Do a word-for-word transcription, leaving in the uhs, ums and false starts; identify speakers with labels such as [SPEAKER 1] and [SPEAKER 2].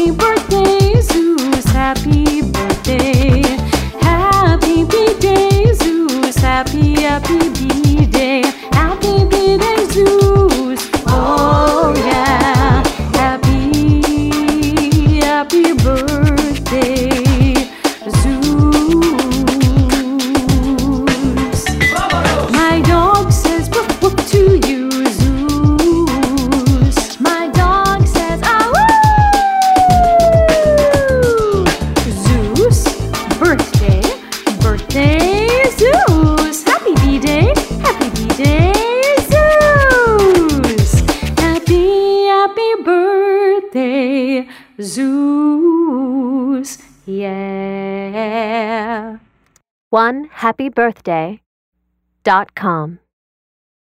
[SPEAKER 1] Happy birthday, Zeus, happy birthday. Happy B-Day, Zeus, happy, happy B-Day. Happy B-Day, Zeus, oh yeah. Happy, happy birthday, Zeus. My dog says woof woof to you, Zeus. My dog says ah woo. Zeus, birthday, birthday, Zeus. Happy B-Day, happy B-Day, Zeus. Happy, happy birthday, Zeus. Yeah.
[SPEAKER 2] one happy birthday dot com